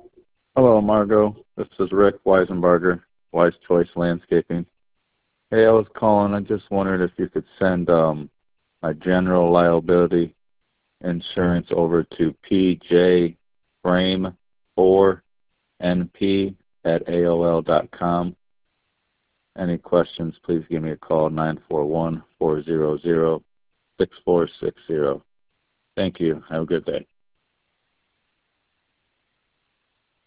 Hello, Margot. This is Rick Weisenbarger, Wise Choice Landscaping. Hey, I was calling. I just wondered if you could send my general liability insurance over to pjframe4np at AOL.com. Any questions, please give me a call, 941-400-6460. Thank you. Have a good day.